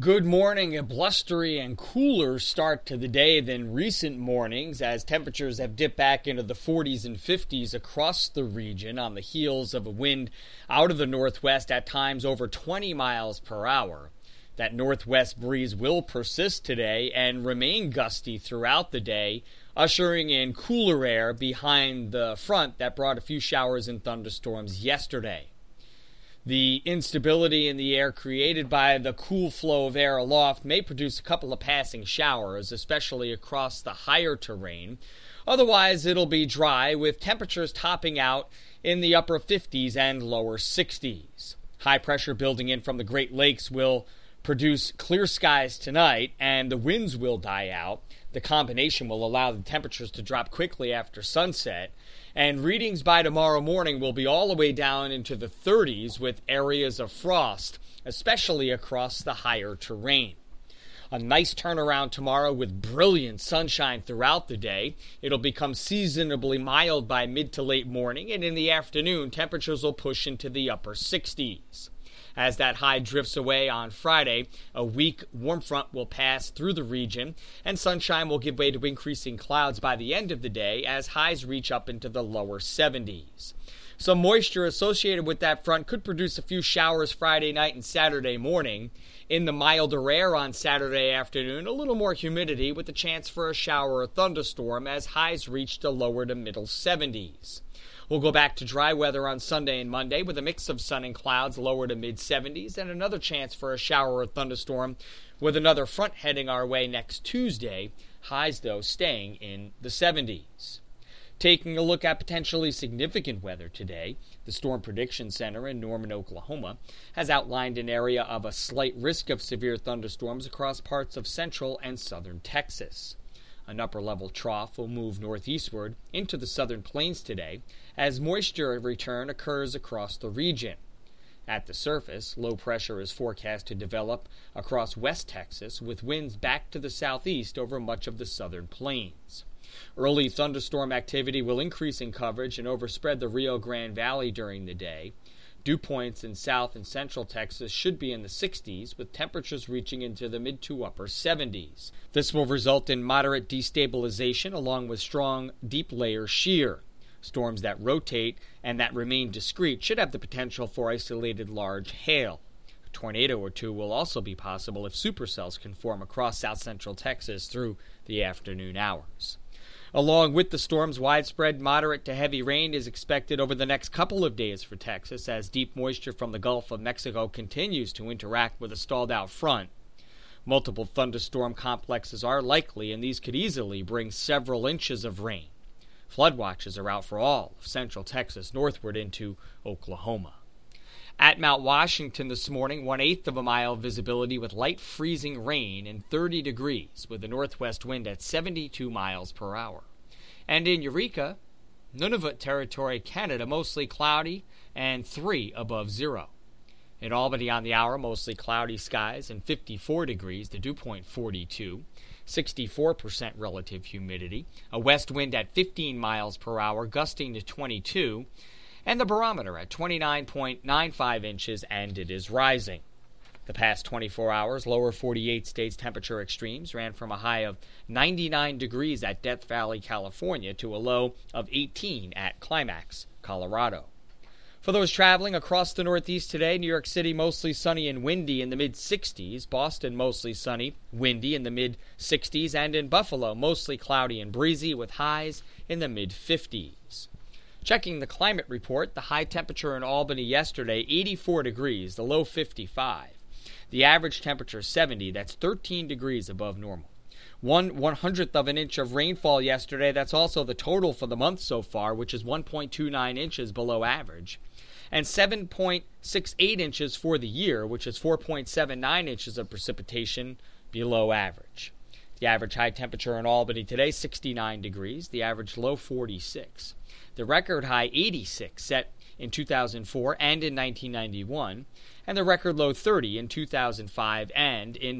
Good morning. A blustery and cooler start to the day than recent mornings as temperatures have dipped back into the 40s and 50s across the region on the heels of a wind out of the northwest at times over 20 miles per hour. That northwest breeze will persist today and remain gusty throughout the day, ushering in cooler air behind the front that brought a few showers and thunderstorms yesterday. The instability in the air created by the cool flow of air aloft may produce a couple of passing showers, especially across the higher terrain. Otherwise, it'll be dry with temperatures topping out in the upper 50s and lower 60s. High pressure building in from the Great Lakes will produce clear skies tonight, and the winds will die out. The combination will allow the temperatures to drop quickly after sunset, and readings by tomorrow morning will be all the way down into the 30s with areas of frost, especially across the higher terrain. A nice turnaround tomorrow with brilliant sunshine throughout the day. It'll become seasonably mild by mid to late morning, and in the afternoon, temperatures will push into the upper 60s. As that high drifts away on Friday, a weak warm front will pass through the region, and sunshine will give way to increasing clouds by the end of the day as highs reach up into the lower 70s. Some moisture associated with that front could produce a few showers Friday night and Saturday morning. In the milder air on Saturday afternoon, a little more humidity with a chance for a shower or thunderstorm as highs reach the lower to middle 70s. We'll go back to dry weather on Sunday and Monday with a mix of sun and clouds lower to mid-70s and another chance for a shower or thunderstorm with another front heading our way next Tuesday, highs, though, staying in the 70s. Taking a look at potentially significant weather today, the Storm Prediction Center in Norman, Oklahoma, has outlined an area of a slight risk of severe thunderstorms across parts of central and southern Texas. An upper-level trough will move northeastward into the southern plains today as moisture return occurs across the region. At the surface, low pressure is forecast to develop across West Texas with winds back to the southeast over much of the southern plains. Early thunderstorm activity will increase in coverage and overspread the Rio Grande Valley during the day. Dew points in south and central Texas should be in the 60s, with temperatures reaching into the mid to upper 70s. This will result in moderate destabilization along with strong, deep layer shear. Storms that rotate and that remain discrete should have the potential for isolated large hail. A tornado or two will also be possible if supercells can form across south central Texas through the afternoon hours. Along with the storms, widespread moderate to heavy rain is expected over the next couple of days for Texas as deep moisture from the Gulf of Mexico continues to interact with a stalled-out front. Multiple thunderstorm complexes are likely, and these could easily bring several inches of rain. Flood watches are out for all of central Texas northward into Oklahoma. At Mount Washington this morning, 1/8 of a mile visibility with light freezing rain and 30 degrees with a northwest wind at 72 miles per hour. And in Eureka, Nunavut Territory, Canada, mostly cloudy and 3 above zero. In Albany on the hour, mostly cloudy skies and 54 degrees, the dew point 42, 64% relative humidity, a west wind at 15 miles per hour, gusting to 22, and the barometer at 29.95 inches, and it is rising. The past 24 hours, lower 48 states temperature extremes ran from a high of 99 degrees at Death Valley, California, to a low of 18 at Climax, Colorado. For those traveling across the Northeast today, New York City mostly sunny and windy in the mid-60s, Boston mostly sunny, windy in the mid-60s, and in Buffalo mostly cloudy and breezy with highs in the mid-50s. Checking the climate report, the high temperature in Albany yesterday, 84 degrees, the low 55. The average temperature 70, that's 13 degrees above normal. 1/100th of an inch of rainfall yesterday, that's also the total for the month so far, which is 1.29 inches below average. And 7.68 inches for the year, which is 4.79 inches of precipitation below average. The average high temperature in Albany today, 69 degrees, the average low 46. The record high 86 set in 2004 and in 1991, and the record low 30 in 2005 and in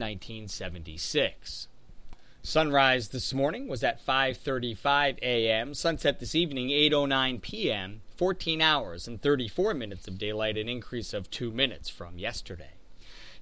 1976. Sunrise this morning was at 5:35 a.m., sunset this evening 8:09 p.m., 14 hours and 34 minutes of daylight, an increase of 2 minutes from yesterday.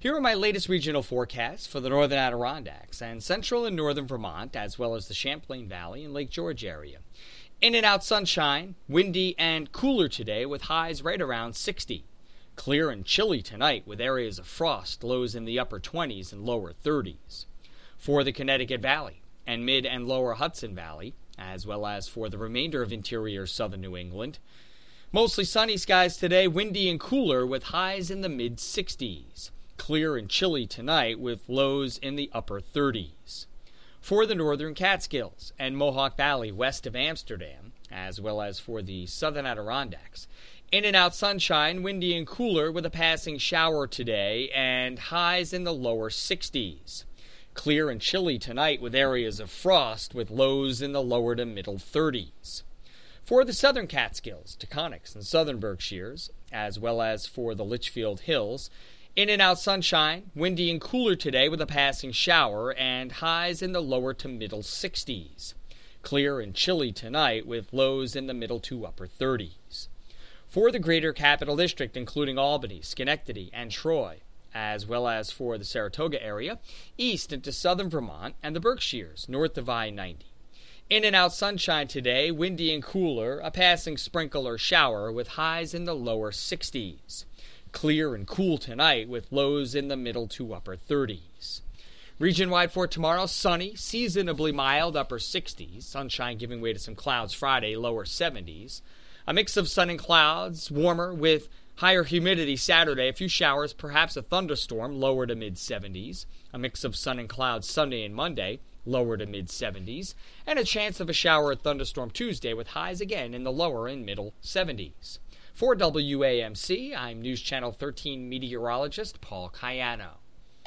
Here are my latest regional forecasts for the northern Adirondacks and central and northern Vermont, as well as the Champlain Valley and Lake George area. In and out sunshine, windy and cooler today with highs right around 60. Clear and chilly tonight with areas of frost, lows in the upper 20s and lower 30s. For the Connecticut Valley and mid and lower Hudson Valley, as well as for the remainder of interior southern New England, mostly sunny skies today, windy and cooler with highs in the mid-60s. Clear and chilly tonight with lows in the upper 30s. For the northern Catskills and Mohawk Valley west of Amsterdam, as well as for the southern Adirondacks, in and out sunshine, windy and cooler with a passing shower today and highs in the lower 60s. Clear and chilly tonight with areas of frost with lows in the lower to middle 30s. For the southern Catskills, Taconics, and southern Berkshires, as well as for the Litchfield Hills, in and out sunshine, windy and cooler today with a passing shower and highs in the lower to middle 60s. Clear and chilly tonight with lows in the middle to upper 30s. For the greater Capital District, including Albany, Schenectady, and Troy, as well as for the Saratoga area, east into southern Vermont and the Berkshires, north of I-90. In and out sunshine today, windy and cooler, a passing sprinkle or shower with highs in the lower 60s. Clear and cool tonight with lows in the middle to upper 30s. Region-wide for tomorrow, sunny, seasonably mild, upper 60s. Sunshine giving way to some clouds Friday, lower 70s. A mix of sun and clouds, warmer with higher humidity Saturday, a few showers, perhaps a thunderstorm, lower to mid-70s. A mix of sun and clouds Sunday and Monday, lower to mid-70s. And a chance of a shower or thunderstorm Tuesday with highs again in the lower and middle 70s. For WAMC, I'm News Channel 13 meteorologist Paul Cayano.